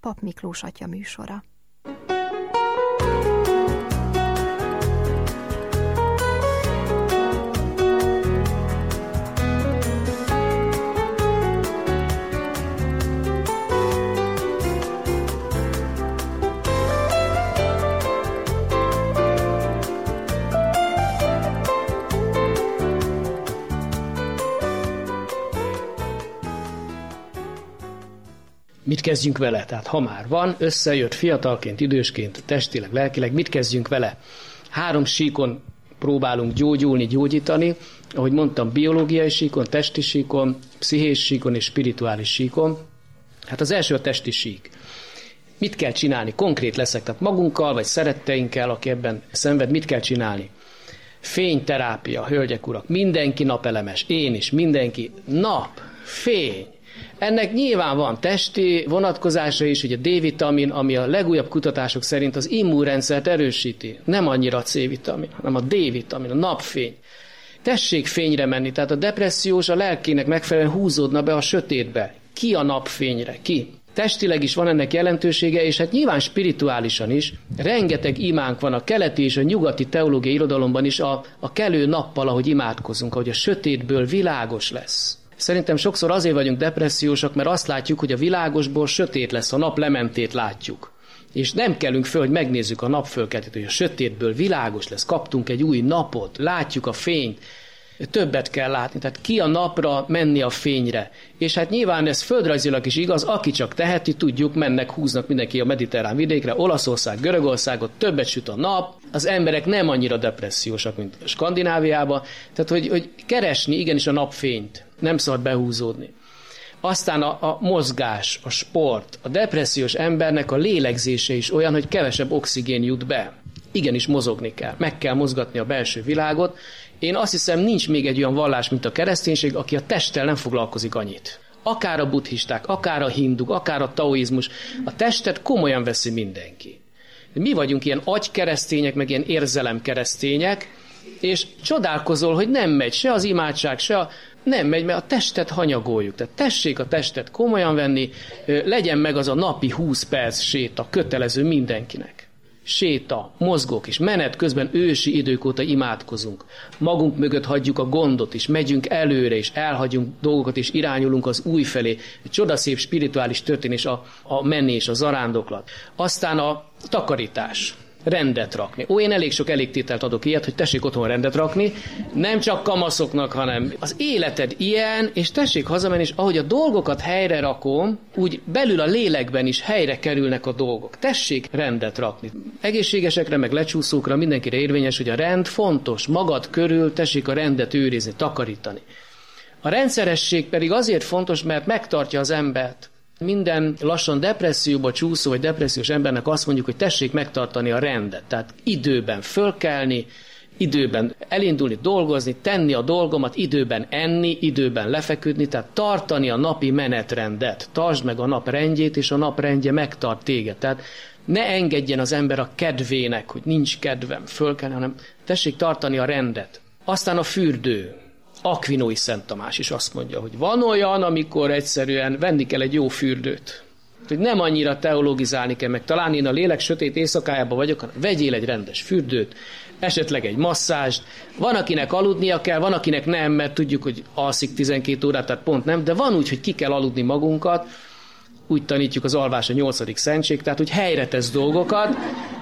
Pap Miklós atya műsora. Mit kezdjünk vele? Tehát ha már van, összejött fiatalként, idősként, testileg, lelkileg, mit kezdjünk vele? 3 síkon próbálunk gyógyulni, gyógyítani, ahogy mondtam, biológiai síkon, testi síkon, pszichés síkon és spirituális síkon. Hát az első a testi sík. Mit kell csinálni? Konkrét leszek, tehát magunkkal, vagy szeretteinkkel, aki ebben szenved, mit kell csinálni? Fényterápia, hölgyek, urak, mindenki napelemes, én is, mindenki, nap, fény. Ennek nyilván van testi vonatkozása is, ugye D-vitamin, ami a legújabb kutatások szerint az immunrendszert erősíti. Nem annyira a C-vitamin, hanem a D-vitamin, a napfény. Tessék fényre menni, tehát a depressziós a lelkének megfelelően húzódna be a sötétbe. Ki a napfényre? Ki? Testileg is van ennek jelentősége, és hát nyilván spirituálisan is. Rengeteg imánk van a keleti és a nyugati teológiai irodalomban is a kelő nappal, ahogy imádkozunk, ahogy a sötétből világos lesz. Szerintem sokszor azért vagyunk depressziósak, mert azt látjuk, hogy a világosból sötét lesz, a nap lementét látjuk. És nem kellünk föl, hogy megnézzük a napfölkeltét, hogy a sötétből világos lesz, kaptunk egy új napot, látjuk a fényt, többet kell látni, tehát ki a napra, menni a fényre. És hát nyilván ez földrajzilag is igaz, aki csak teheti, tudjuk, mennek, húznak mindenki a mediterrán vidékre, Olaszország, Görögországot, többet süt a nap, az emberek nem annyira depressziósak, mint Skandináviában, tehát hogy keresni igenis a napfényt, nem szabad behúzódni. Aztán a mozgás, a sport, a depressziós embernek a lélegzése is olyan, hogy kevesebb oxigén jut be. Igenis mozogni kell, meg kell mozgatni a belső világot. Én azt hiszem, nincs még egy olyan vallás, mint a kereszténység, aki a testtel nem foglalkozik annyit. Akár a buddhisták, akár a hinduk, akár a taoizmus, a testet komolyan veszi mindenki. Mi vagyunk ilyen agykeresztények, meg ilyen érzelemkeresztények, és csodálkozol, hogy nem megy se az imádság, nem megy, mert a testet hanyagoljuk. Tehát tessék a testet komolyan venni, legyen meg az a napi 20 perc séta, kötelező mindenkinek. Séta, mozgók is, menet közben ősi idők óta imádkozunk. Magunk mögött hagyjuk a gondot is, megyünk előre is, elhagyunk dolgokat és irányulunk az új felé. Egy csodaszép spirituális történés a menés, a zarándoklat. Aztán a takarítás. Rendet rakni. Én elég sok elégtételt adok ilyet, hogy tessék otthon rendet rakni, nem csak kamaszoknak, hanem az életed ilyen, és tessék hazamenni, és ahogy a dolgokat helyre rakom, úgy belül a lélekben is helyre kerülnek a dolgok. Tessék rendet rakni. Egészségesekre, meg lecsúszókra mindenkire érvényes, hogy a rend fontos. Magad körül tessék a rendet őrizni, takarítani. A rendszeresség pedig azért fontos, mert megtartja az embert. Minden lassan depresszióba csúszó vagy depressziós embernek azt mondjuk, hogy tessék megtartani a rendet. Tehát időben fölkelni, időben elindulni, dolgozni, tenni a dolgomat, időben enni, időben lefeküdni, tehát tartani a napi menetrendet. Tartsd meg a nap rendjét, és a nap rendje megtart téged. Tehát ne engedjen az ember a kedvének, hogy nincs kedvem fölkelni, hanem tessék tartani a rendet. Aztán a fürdő. Akvinói Szent Tamás is azt mondja, hogy van olyan, amikor egyszerűen venni kell egy jó fürdőt. Hogy nem annyira teologizálni kell, meg talán én a lélek sötét éjszakájában vagyok, hanem vegyél egy rendes fürdőt, esetleg egy masszázst. Van, akinek aludnia kell, van, akinek nem, mert tudjuk, hogy alszik 12 órát, tehát pont nem, de van úgy, hogy ki kell aludni magunkat, úgy tanítjuk az alvás a 8. szentség, tehát hogy helyre tesz dolgokat,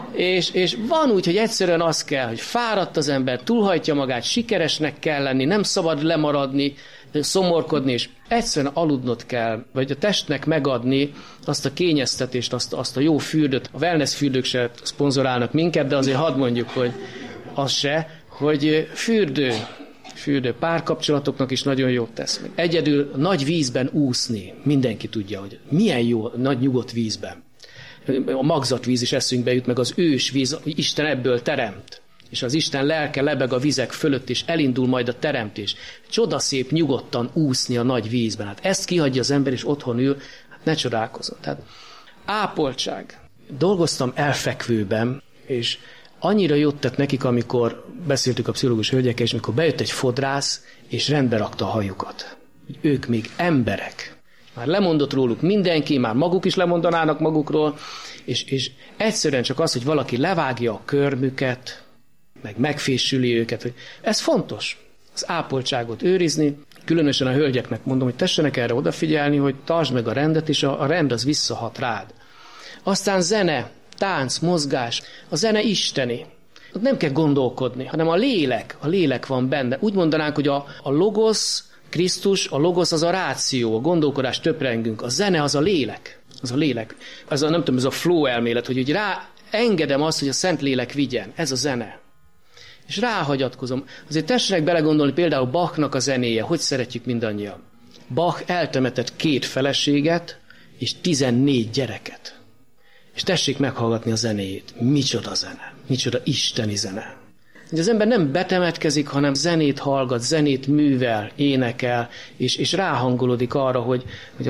és van úgy, hogy egyszerűen az kell, hogy fáradt az ember, túlhajtja magát, sikeresnek kell lenni, nem szabad lemaradni, szomorkodni, és egyszerűen aludnod kell, vagy a testnek megadni azt a kényeztetést, azt a jó fürdőt. A wellness fürdők se szponzorálnak minket, de azért hadd mondjuk, hogy az se, hogy fürdő párkapcsolatoknak is nagyon jót tesz. Egyedül nagy vízben úszni, mindenki tudja, hogy milyen jó nagy nyugodt vízben. A magzatvíz is eszünkbe jut, meg az ősvíz, Isten ebből teremt. És az Isten lelke lebeg a vizek fölött, és elindul majd a teremtés. Csodaszép nyugodtan úszni a nagy vízben. Hát ezt kihagyja az ember, és otthon ül, hát ne csodálkozom. Tehát ápoltság. Dolgoztam elfekvőben, és annyira jót tett nekik, amikor beszéltük a pszichológus hölgyekkel, és amikor bejött egy fodrász, és rendbe rakta a hajukat. Ők még emberek. Már lemondott róluk mindenki, már maguk is lemondanának magukról, és egyszerűen csak az, hogy valaki levágja a körmüket, meg megfésüli őket. Ez fontos, az ápoltságot őrizni. Különösen a hölgyeknek mondom, hogy tessenek erre odafigyelni, hogy tartsd meg a rendet, és a rend az visszahat rád. Aztán zene, tánc, mozgás. A zene isteni. Ott nem kell gondolkodni, hanem a lélek van benne. Úgy mondanánk, hogy a logosz, Krisztus, a logosz az a ráció, a gondolkodás töprengünk. A zene az a lélek. Az a lélek. Ez a flow elmélet, hogy úgy engedem azt, hogy a Szentlélek vigyen. Ez a zene. És ráhagyatkozom. Azért tessenek belegondolni például Bachnak a zenéje, hogy szeretjük mindannyian. Bach eltemetett 2 feleséget és 14 gyereket. És tessék meghallgatni a zenéjét. Micsoda zene, micsoda isteni zene. Az ember nem betemetkezik, hanem zenét hallgat, zenét művel, énekel, és ráhangolódik arra, hogy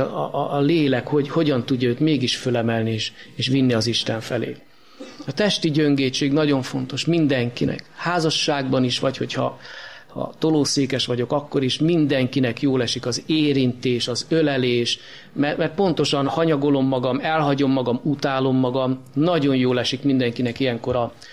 a lélek hogyan tudja őt mégis fölemelni és vinni az Isten felé. A testi gyöngétség nagyon fontos mindenkinek. Házasságban is, vagy hogyha tolószékes vagyok, akkor is mindenkinek jól esik az érintés, az ölelés, mert pontosan hanyagolom magam, elhagyom magam, utálom magam. Nagyon jól esik mindenkinek ilyenkor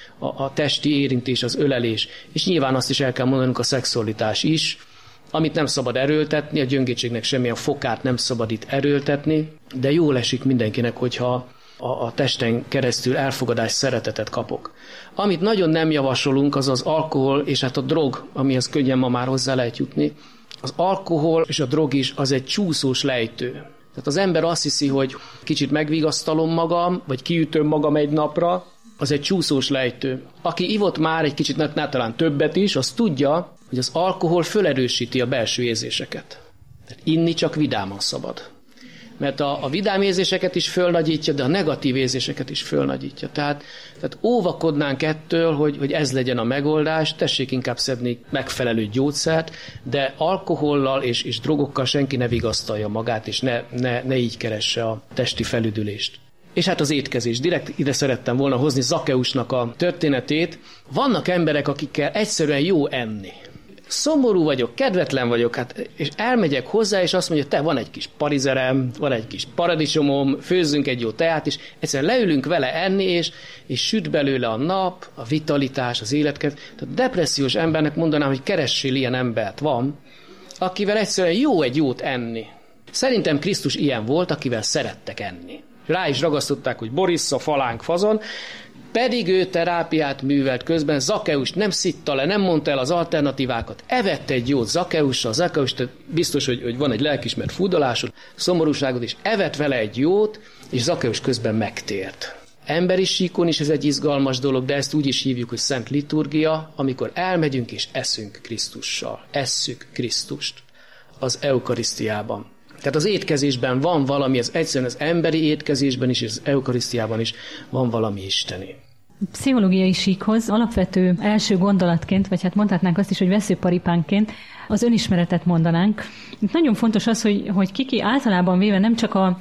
a testi érintés, az ölelés. És nyilván azt is el kell mondanunk, a szexualitás is, amit nem szabad erőltetni, a gyöngétségnek semmilyen fokát nem szabad itt erőltetni, de jól esik mindenkinek, hogyha a testen keresztül elfogadás, szeretetet kapok. Amit nagyon nem javasolunk, az az alkohol és hát a drog, amihez könnyen ma már hozzá lehet jutni. Az alkohol és a drog is az egy csúszós lejtő. Tehát az ember azt hiszi, hogy kicsit megvigasztalom magam, vagy kiütöm magam egy napra, az egy csúszós lejtő. Aki ivott már egy kicsit, talán többet is, az tudja, hogy az alkohol fölerősíti a belső érzéseket. Tehát inni csak vidáman szabad. Mert a vidám érzéseket is fölnagyítja, de a negatív érzéseket is fölnagyítja. Tehát óvakodnánk ettől, hogy ez legyen a megoldás, tessék inkább szedni megfelelő gyógyszert, de alkohollal és drogokkal senki ne vigasztalja magát, és ne így keresse a testi felüdülést. És hát az étkezés. Direkt ide szerettem volna hozni Zakkeusnak a történetét. Vannak emberek, akikkel egyszerűen jó enni. Szomorú vagyok, kedvetlen vagyok, és elmegyek hozzá, és azt mondja, van egy kis parizerem, van egy kis paradicsomom, főzzünk egy jó teát, és egyszerűen leülünk vele enni, és süt belőle a nap, a vitalitás, az életkezd. Tehát depressziós embernek mondanám, hogy keressél ilyen embert, van, akivel egyszerűen jó egy jót enni. Szerintem Krisztus ilyen volt, akivel szerettek enni. Rá is ragasztották, hogy Borissa, falánk, fazon, pedig ő terápiát művelt közben, Zakkeus nem szitta le, nem mondta el az alternatívákat, evett egy jót Zakkeussal, Zakkeus biztos, hogy van egy lelkiismert furdalásod, szomorúságod, és evett vele egy jót, és Zakkeus közben megtért. Emberi síkon is ez egy izgalmas dolog, de ezt úgy is hívjuk, hogy szent liturgia, amikor elmegyünk és eszünk Krisztussal. Esszük Krisztust az eukarisztiában. Tehát az étkezésben van valami, ez egyszerűen az emberi étkezésben is, és az eukarisztiában is van valami isteni. Pszichológiai síkhoz alapvető első gondolatként, vagy hát mondhatnánk azt is, hogy veszőparipánként az önismeretet mondanánk. Itt nagyon fontos az, hogy Kiki általában véve nem csak a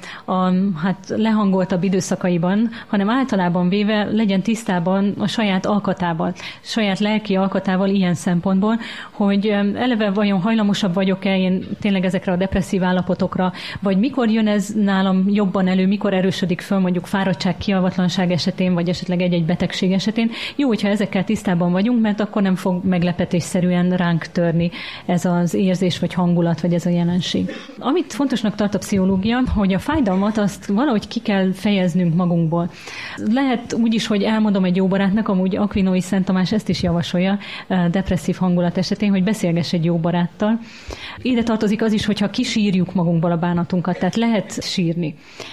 lehangoltabb időszakaiban, hanem általában véve legyen tisztában a saját alkatával, saját lelki alkatával ilyen szempontból, hogy eleve vajon hajlamosabb vagyok-e én tényleg ezekre a depresszív állapotokra, vagy mikor jön ez nálam jobban elő, mikor erősödik föl mondjuk fáradtság, kialvatlanság esetén, vagy esetleg egy-egy betegség esetén. Jó, hogyha ezekkel tisztában vagyunk, mert akkor nem fog meglepetésszerűen ránk törni ez az érzés, vagy hangulat, vagy ez a jelenség. Amit fontosnak tart a pszichológia, hogy a fájdalmat azt valahogy ki kell fejeznünk magunkból. Lehet úgy is, hogy elmondom egy jó barátnak, amúgy Akvinói Szent Tamás ezt is javasolja depresszív hangulat esetén, hogy beszélgess egy jó baráttal. Ide tartozik az is, hogyha kisírjuk magunkból a bánatunkat, tehát lehet sírni.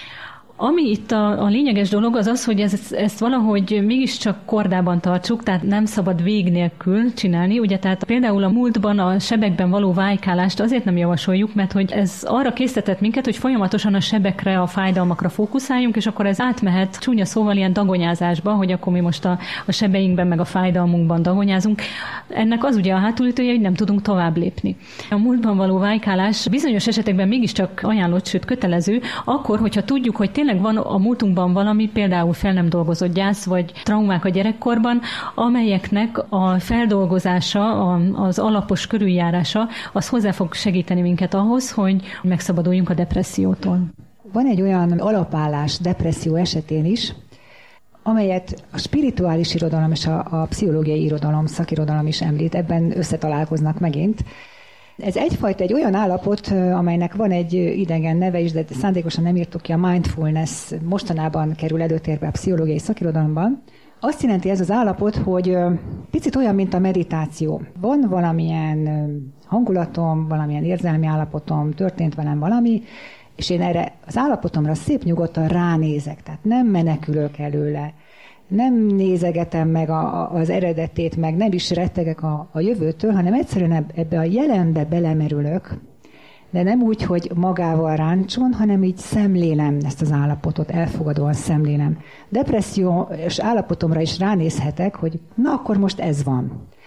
Ami itt a lényeges dolog az az, hogy ezt valahogy mégiscsak kordában tartsuk, tehát nem szabad vég nélkül csinálni. Ugye, tehát például a múltban a sebekben való vájkálást azért nem javasoljuk, mert hogy ez arra késztetett minket, hogy folyamatosan a sebekre, a fájdalmakra fókuszáljunk, és akkor ez átmehet csúnya szóval ilyen dagonyázásba, hogy akkor mi most a sebeinkben meg a fájdalmunkban dagonyázunk. Ennek az ugye a hátulütője, hogy nem tudunk tovább lépni. A múltban való vájkálás bizonyos esetekben mégiscsak ajánlott, sőt kötelező, akkor, hogyha tudjuk, hogy tényleg tényleg van a múltunkban valami, például fel nem dolgozott gyász, vagy traumák a gyerekkorban, amelyeknek a feldolgozása, az alapos körüljárása, az hozzá fog segíteni minket ahhoz, hogy megszabaduljunk a depressziótól. Van egy olyan alapállás depresszió esetén is, amelyet a spirituális irodalom és a pszichológiai irodalom, szakirodalom is említ, ebben összetalálkoznak megint. Ez egy olyan állapot, amelynek van egy idegen neve is, de szándékosan nem írtuk ki, a mindfulness, mostanában kerül előtérbe a pszichológiai szakirodalomban. Azt jelenti ez az állapot, hogy picit olyan, mint a meditáció. Van valamilyen hangulatom, valamilyen érzelmi állapotom, történt velem valami, és én erre az állapotomra szép nyugodtan ránézek, tehát nem menekülök előle, nem nézegetem meg az eredetét, meg nem is rettegek a jövőtől, hanem egyszerűen ebbe a jelenbe belemerülök, de nem úgy, hogy magával ráncson, hanem így szemlélem ezt az állapotot, elfogadóan szemlélem. Depressziós állapotomra is ránézhetek, hogy na akkor most ez van.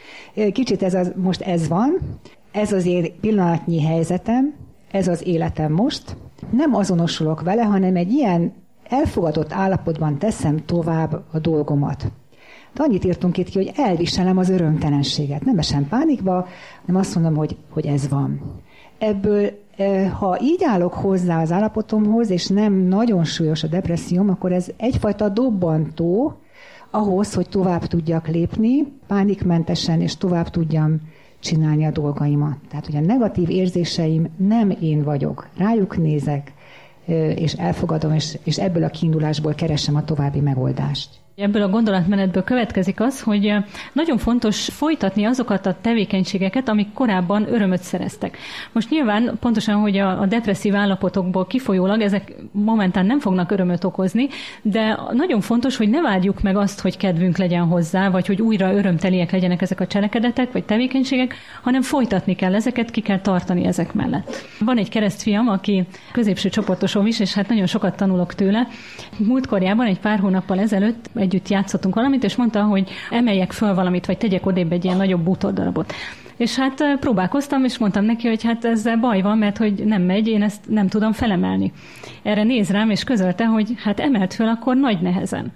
Kicsit most ez van, ez az én pillanatnyi helyzetem, ez az életem most. Nem azonosulok vele, hanem egy ilyen elfogadott állapotban teszem tovább a dolgomat. De annyit írtunk itt ki, hogy elviselem az örömtelenséget. Nem esem pánikba, hanem azt mondom, hogy ez van. Ebből, ha így állok hozzá az állapotomhoz, és nem nagyon súlyos a depresszióm, akkor ez egyfajta dobbantó ahhoz, hogy tovább tudjak lépni, pánikmentesen, és tovább tudjam csinálni a dolgaimat. Tehát, hogy a negatív érzéseim nem én vagyok. Rájuk nézek, és elfogadom, és ebből a kiindulásból keresem a további megoldást. Ebből a gondolatmenetből következik az, hogy nagyon fontos folytatni azokat a tevékenységeket, amik korábban örömöt szereztek. Most nyilván pontosan, hogy a depresszív állapotokból kifolyólag ezek momentán nem fognak örömöt okozni, de nagyon fontos, hogy ne vágyjuk meg azt, hogy kedvünk legyen hozzá, vagy hogy újra örömteliek legyenek ezek a cselekedetek, vagy tevékenységek, hanem folytatni kell ezeket, ki kell tartani ezek mellett. Van egy keresztfiam, aki középső csoportosom is, és hát nagyon sokat tanulok tőle. Múltkorjában egy pár hónappal ezelőtt együtt játszottunk valamit, és mondta, hogy emeljek föl valamit, vagy tegyek odébb egy ilyen nagyobb bútordarabot. És hát próbálkoztam, és mondtam neki, hogy hát ezzel baj van, mert hogy nem megy, én ezt nem tudom felemelni. Erre néz rám, és közölte, hogy hát emelt föl akkor nagy nehezen.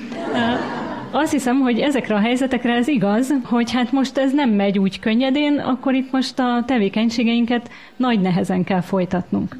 Azt hiszem, hogy ezekre a helyzetekre ez igaz, hogy hát most ez nem megy úgy könnyedén, akkor itt most a tevékenységeinket nagy nehezen kell folytatnunk.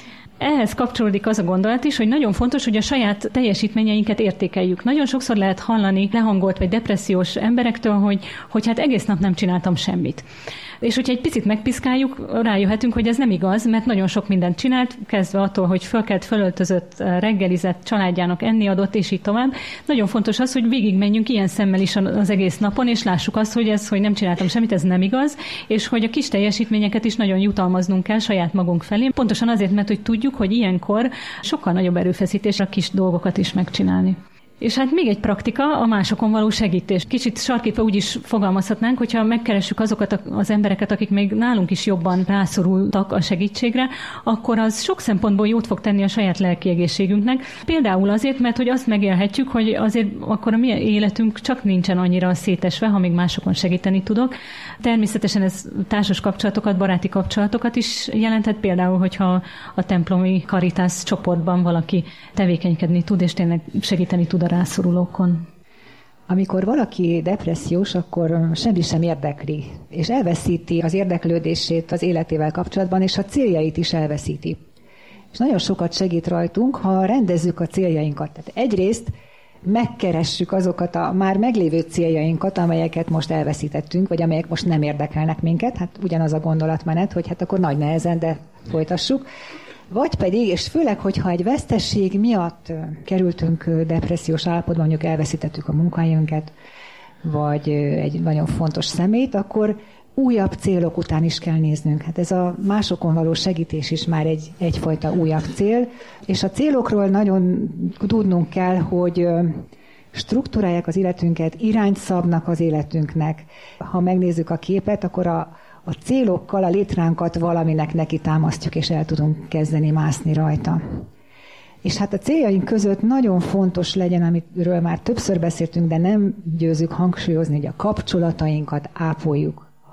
Ehhez kapcsolódik az a gondolat is, hogy nagyon fontos, hogy a saját teljesítményeinket értékeljük. Nagyon sokszor lehet hallani lehangolt vagy depressziós emberektől, hogy hát egész nap nem csináltam semmit. És hogyha egy picit megpiszkáljuk, rájöhetünk, hogy ez nem igaz, mert nagyon sok mindent csinált, kezdve attól, hogy fölkelt, fölöltözött, reggelizett, családjának enni adott, és így tovább. Nagyon fontos az, hogy végigmenjünk ilyen szemmel is az egész napon, és lássuk azt, hogy nem csináltam semmit, ez nem igaz, és hogy a kis teljesítményeket is nagyon jutalmaznunk kell saját magunk felé. Pontosan azért, mert hogy tudjuk, hogy ilyenkor sokkal nagyobb erőfeszítés a kis dolgokat is megcsinálni. És hát még egy praktika, a másokon való segítés. Kicsit sarkítva úgy is fogalmazhatnánk, hogyha megkeressük azokat az embereket, akik még nálunk is jobban rászorultak a segítségre, akkor az sok szempontból jót fog tenni a saját lelki egészségünknek. Például azért, mert hogy azt megélhetjük, hogy azért akkor a mi életünk csak nincsen annyira szétesve, ha még másokon segíteni tudok. Természetesen ez társas kapcsolatokat, baráti kapcsolatokat is jelenthet, például, hogyha a templomi Caritas csoportban valaki tevékenykedni tud, és tényleg segíteni tud a rászorulókon. Amikor valaki depressziós, akkor semmi sem érdekli, és elveszíti az érdeklődését az életével kapcsolatban, és a céljait is elveszíti. És nagyon sokat segít rajtunk, ha rendezzük a céljainkat. Tehát egyrészt megkeressük azokat a már meglévő céljainkat, amelyeket most elveszítettünk, vagy amelyek most nem érdekelnek minket. Hát ugyanaz a gondolatmenet, hogy hát akkor nagy nehezen, de folytassuk. Vagy pedig, és főleg, hogyha egy vesztesség miatt kerültünk depressziós állapotban, mondjuk elveszítettük a munkahelyünket, vagy egy nagyon fontos személyt, akkor újabb célok után is kell néznünk. Hát ez a másokon való segítés is már egyfajta újabb cél, és a célokról nagyon tudnunk kell, hogy struktúrálják az életünket, irányt szabnak az életünknek. Ha megnézzük a képet, akkor a célokkal a létránkat valaminek neki támasztjuk, és el tudunk kezdeni mászni rajta. És hát a céljaink között nagyon fontos legyen, amiről már többször beszéltünk, de nem győzzük hangsúlyozni, hogy a kapcsolatainkat ápoljuk.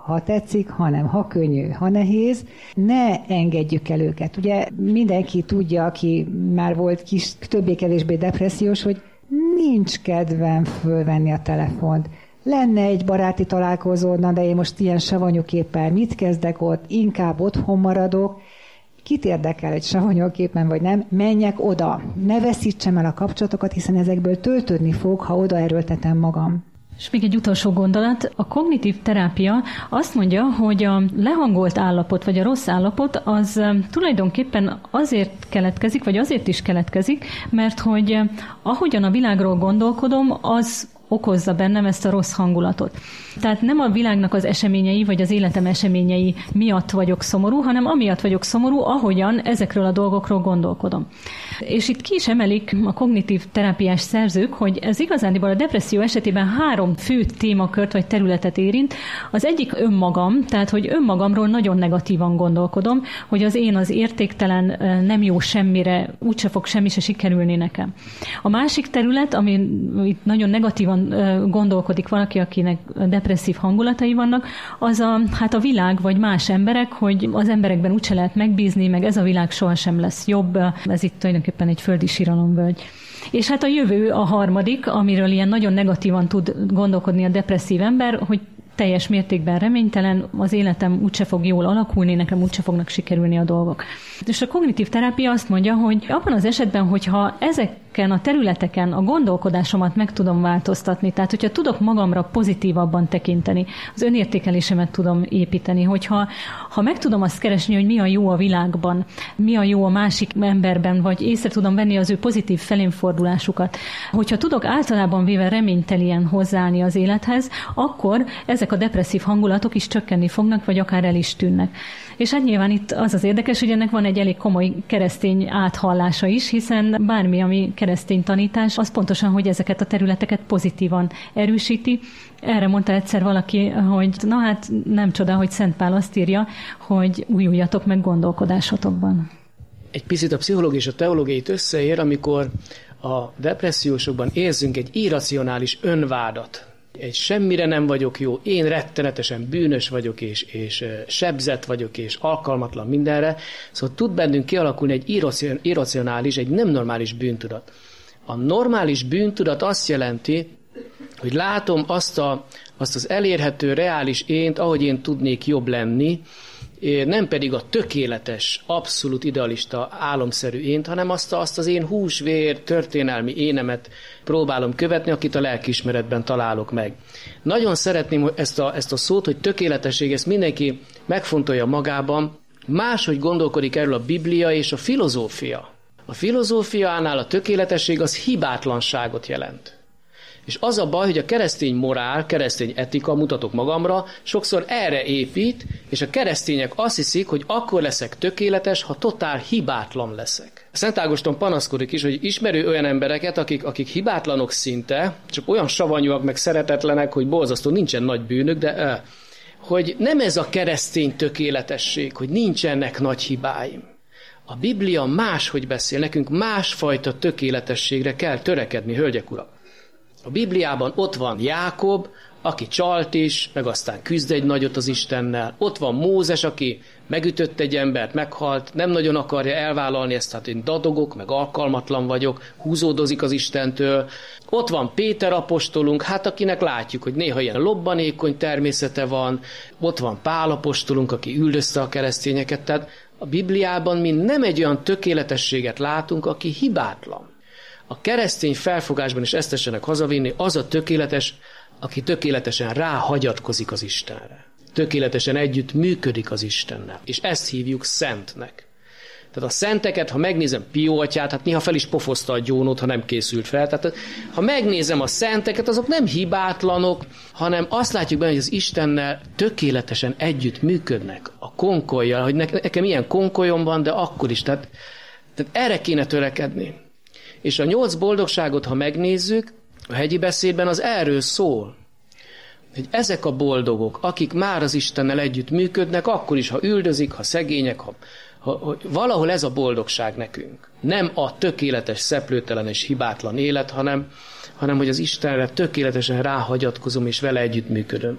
ha tetszik, hanem ha könnyű, ha nehéz, ne engedjük el őket. Ugye mindenki tudja, aki már volt kis, többé-kevésbé depressziós, hogy nincs kedvem fölvenni a telefont. Lenne egy baráti találkozódna, de én most ilyen savanyúképpel mit kezdek ott, inkább otthon maradok. Kit érdekel, egy savanyúképpen vagy nem, menjek oda. Ne veszítsem el a kapcsolatokat, hiszen ezekből töltődni fog, ha oda erőltetem magam. És még egy utolsó gondolat, a kognitív terápia azt mondja, hogy a lehangolt állapot, vagy a rossz állapot, az tulajdonképpen azért keletkezik, vagy azért is keletkezik, mert hogy ahogyan a világról gondolkodom, az okozza bennem ezt a rossz hangulatot. Tehát nem a világnak az eseményei, vagy az életem eseményei miatt vagyok szomorú, hanem amiatt vagyok szomorú, ahogyan ezekről a dolgokról gondolkodom. És itt ki is emelik a kognitív terápiás szerzők, hogy ez igazándiból a depresszió esetében 3 fő témakört vagy területet érint. Az egyik önmagam, tehát hogy önmagamról nagyon negatívan gondolkodom, hogy az én az értéktelen, nem jó semmire, úgyse fog semmi se sikerülni nekem. A másik terület, ami itt nagyon negatívan gondolkodik valaki, akinek depresszív hangulatai vannak, az a világ vagy más emberek, hogy az emberekben úgyse lehet megbízni, meg ez a világ sohasem lesz jobb. Ez itt tulajdonképpen egy földi síralomvölgy. És hát a jövő a harmadik, amiről ilyen nagyon negatívan tud gondolkodni a depresszív ember, hogy teljes mértékben reménytelen, az életem úgyse fog jól alakulni, nekem úgyse fognak sikerülni a dolgok. És a kognitív terápia azt mondja, hogy abban az esetben, hogyha ezeken a területeken a gondolkodásomat meg tudom változtatni, tehát hogyha tudok magamra pozitívabban tekinteni, az önértékelésemet tudom építeni, hogyha meg tudom azt keresni, hogy mi a jó a világban, mi a jó a másik emberben, vagy észre tudom venni az ő pozitív felénfordulásukat, hogyha tudok általában véve reménytelien hozzáállni az élethez, akkor ezek a depresszív hangulatok is csökkenni fognak, vagy akár el is tűnnek. És hát nyilván itt az az érdekes, hogy ennek van egy elég komoly keresztény áthallása is, hiszen bármi, ami keresztény tanítás, az pontosan, hogy ezeket a területeket pozitívan erősíti. Erre mondta egyszer valaki, hogy na hát nem csoda, hogy Szent Pál azt írja, hogy újuljatok meg gondolkodásotokban. Egy picit a pszichológia és a teológia itt összeér, amikor a depressziósokban érzünk egy irracionális önvádat. Egy semmire nem vagyok jó, én rettenetesen bűnös vagyok, és sebzett vagyok, és alkalmatlan mindenre. Szóval tud bennünk kialakulni egy irracionális, egy nem normális bűntudat. A normális bűntudat azt jelenti, hogy látom azt az elérhető, reális ént, ahogy én tudnék jobb lenni, nem pedig a tökéletes, abszolút idealista, álomszerű ént, hanem azt az én húsvér, történelmi énemet próbálom követni, akit a lelkiismeretben találok meg. Nagyon szeretném ezt a szót, hogy tökéletesség, ezt mindenki megfontolja magában, máshogy gondolkodik erről a Biblia és a filozófia. A filozófiánál a tökéletesség az hibátlanságot jelent. És az a baj, hogy a keresztény morál, keresztény etika, mutatok magamra, sokszor erre épít, és a keresztények azt hiszik, hogy akkor leszek tökéletes, ha totál hibátlan leszek. Szent Ágoston panaszkodik is, hogy ismerő olyan embereket, akik hibátlanok szinte, csak olyan savanyúak, meg szeretetlenek, hogy borzasztó, nincsen nagy bűnök, de hogy nem ez a keresztény tökéletesség, hogy nincsenek nagy hibáim. A Biblia máshogy beszél, nekünk másfajta tökéletességre kell törekedni, hölgyek, urak. A Bibliában ott van Jákob, aki csalt is, meg aztán küzd egy nagyot az Istennel. Ott van Mózes, aki megütött egy embert, meghalt, nem nagyon akarja elvállalni ezt, hát én dadogok, meg alkalmatlan vagyok, húzódozik az Istentől. Ott van Péter apostolunk, hát akinek látjuk, hogy néha ilyen lobbanékony természete van. Ott van Pál apostolunk, aki üldözte a keresztényeket. Tehát a Bibliában mi nem egy olyan tökéletességet látunk, aki hibátlan. A keresztény felfogásban is ezt tessenek hazavinni, az a tökéletes, aki tökéletesen ráhagyatkozik az Istenre. Tökéletesen együtt működik az Istennel. És ezt hívjuk szentnek. Tehát a szenteket, ha megnézem Pió atyát, hát néha fel is pofozta a gyónót, ha nem készült fel. Tehát ha megnézem a szenteket, azok nem hibátlanok, hanem azt látjuk benne, hogy az Istennel tökéletesen együtt működnek. A konkollyal, hogy nekem ilyen konkolyom van, de akkor is. Tehát erre kéne törekedni. És a 8 boldogságot, ha megnézzük, a hegyi beszédben az erről szól, hogy ezek a boldogok, akik már az Istennel együtt működnek, akkor is, ha üldözik, ha szegények, ha valahol ez a boldogság nekünk. Nem a tökéletes, szeplőtelen és hibátlan élet, hanem hogy az Istenre tökéletesen ráhagyatkozom és vele együtt működöm.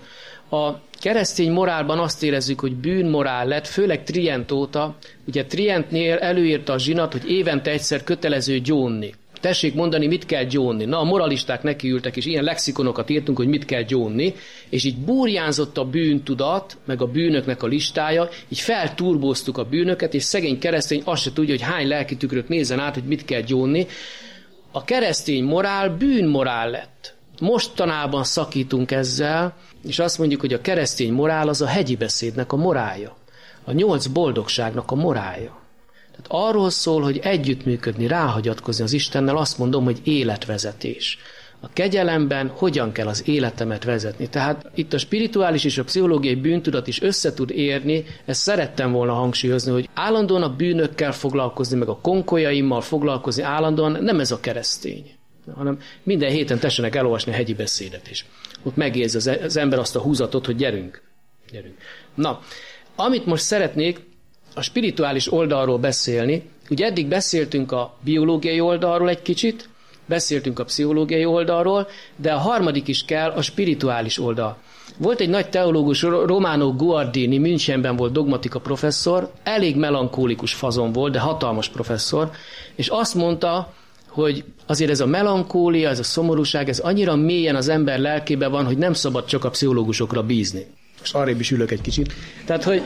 A keresztény morálban azt érezzük, hogy bűnmorál lett, főleg Trient óta. Ugye Trientnél előírta a zsinat, hogy évente egyszer kötelező gyónni. Tessék mondani, mit kell gyónni. Na, a moralisták nekiültek, és ilyen lexikonokat írtunk, hogy mit kell gyónni, és így burjánzott a bűntudat, meg a bűnöknek a listája, így felturbóztuk a bűnöket, és szegény keresztény azt se tudja, hogy hány lelki tükröt nézzen át, hogy mit kell gyónni. A keresztény morál bűnmorál lett. Mostanában szakítunk ezzel, és azt mondjuk, hogy a keresztény morál az a hegyi beszédnek a morálja. A 8 boldogságnak a morálja. Tehát arról szól, hogy együttműködni, ráhagyatkozni az Istennel, azt mondom, hogy életvezetés. A kegyelemben hogyan kell az életemet vezetni. Tehát itt a spirituális és a pszichológiai bűntudat is össze tud érni, ezt szerettem volna hangsúlyozni, hogy állandóan a bűnökkel foglalkozni, meg a konkolyaimmal foglalkozni állandóan, nem ez a keresztény, hanem minden héten tessenek elolvasni a hegyi beszédet is. Ott megérzi az ember azt a húzatot, hogy gyerünk. Na, amit most szeretnék, a spirituális oldalról beszélni. Ugye eddig beszéltünk a biológiai oldalról egy kicsit, beszéltünk a pszichológiai oldalról, de a harmadik is kell, a spirituális oldal. Volt egy nagy teológus, Romano Guardini, Münchenben volt dogmatika professzor, elég melankólikus fazon volt, de hatalmas professzor, és azt mondta, hogy azért ez a melankólia, ez a szomorúság, ez annyira mélyen az ember lelkében van, hogy nem szabad csak a pszichológusokra bízni. Most arrébb is ülök egy kicsit. Tehát, hogy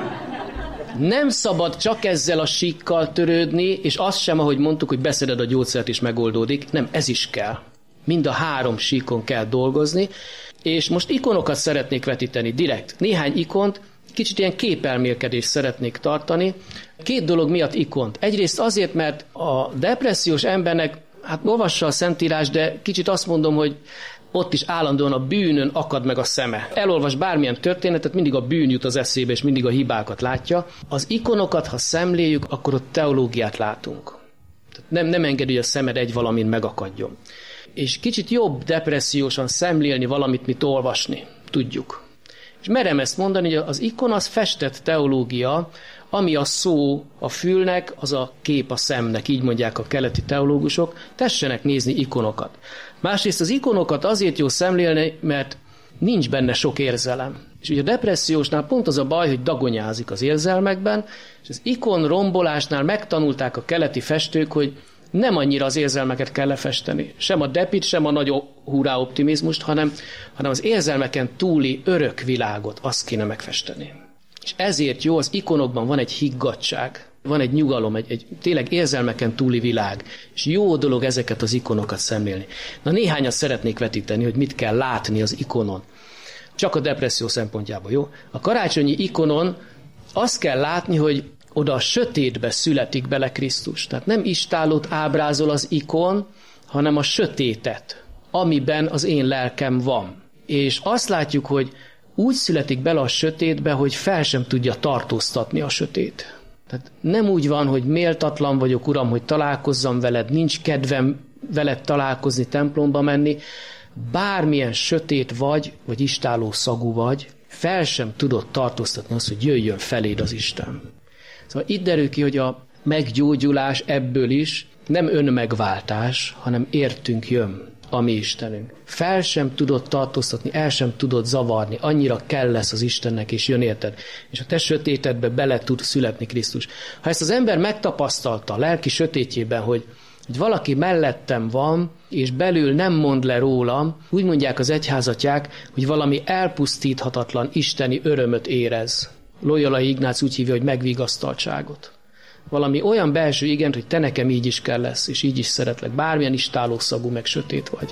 nem szabad csak ezzel a síkkal törődni, és azt sem, ahogy mondtuk, hogy beszeded a gyógyszert és megoldódik. Nem, ez is kell. Mind a 3 síkon kell dolgozni, és most ikonokat szeretnék vetíteni direkt. Néhány ikont, kicsit ilyen képelmélkedést szeretnék tartani. 2 dolog miatt ikont. Egyrészt azért, mert a depressziós embernek, hát olvassa a Szentírás, de kicsit azt mondom, hogy ott is állandóan a bűnön akad meg a szeme. Elolvas bármilyen történetet, mindig a bűn jut az eszébe, és mindig a hibákat látja. Az ikonokat, ha szemléljük, akkor ott teológiát látunk. Tehát nem engedi, hogy a szemed egy valamin megakadjon. És kicsit jobb depressziósan szemlélni valamit, mint olvasni. Tudjuk. És merem ezt mondani, hogy az ikon az festett teológia, ami a szó a fülnek, az a kép a szemnek, így mondják a keleti teológusok, tessenek nézni ikonokat. Másrészt az ikonokat azért jó szemlélni, mert nincs benne sok érzelem. És ugye a depressziósnál pont az a baj, hogy dagonyázik az érzelmekben, és az ikon rombolásnál megtanulták a keleti festők, hogy nem annyira az érzelmeket kell lefesteni. Sem a depit, sem a nagy hurrá optimizmust, hanem az érzelmeken túli örök világot, azt kéne megfesteni. És ezért jó, az ikonokban van egy higgadtság, van egy nyugalom, egy tényleg érzelmeken túli világ, és jó dolog ezeket az ikonokat szemlélni. Na néhányat szeretnék vetíteni, hogy mit kell látni az ikonon. Csak a depresszió szempontjából, jó? A karácsonyi ikonon azt kell látni, hogy oda a sötétbe születik bele Krisztus. Tehát nem istállót ábrázol az ikon, hanem a sötétet, amiben az én lelkem van. És azt látjuk, hogy úgy születik bele a sötétbe, hogy fel sem tudja tartóztatni a sötét. Tehát nem úgy van, hogy méltatlan vagyok, Uram, hogy találkozzam veled, nincs kedvem veled találkozni, templomba menni. Bármilyen sötét vagy istálló szagú vagy, fel sem tudod tartóztatni azt, hogy jöjjön feléd az Isten. Szóval itt derül ki, hogy a meggyógyulás ebből is nem önmegváltás, hanem értünk jön a mi Istenünk. Fel sem tudod tartóztatni, el sem tudod zavarni, annyira kell lesz az Istennek, és jön érted. És a te sötétedbe bele tud születni Krisztus. Ha ezt az ember megtapasztalta a lelki sötétjében, hogy valaki mellettem van, és belül nem mond le rólam, úgy mondják az egyházatják, hogy valami elpusztíthatatlan isteni örömöt érez. Loyola Ignác úgy hívja, hogy megvigasztaltságot. Valami olyan belső igent, hogy te nekem így is kell lesz, és így is szeretlek. Bármilyen istálószagú, meg sötét vagy.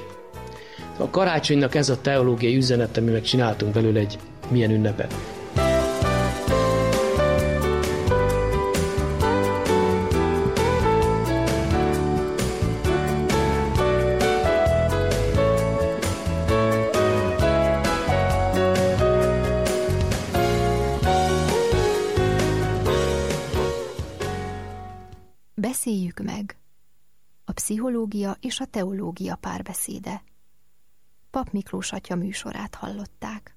A karácsonynak ez a teológiai üzenete, mi meg csináltunk belőle egy milyen ünnepet. Beszéljük meg. A pszichológia és a teológia párbeszéde. Pap Miklós atya műsorát hallották.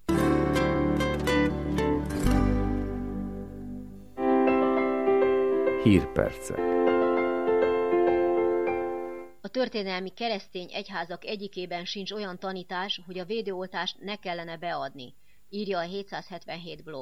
Hírpercek. A történelmi keresztény egyházak egyikében sincs olyan tanítás, hogy a védőoltást ne kellene beadni. írja a 777 blog.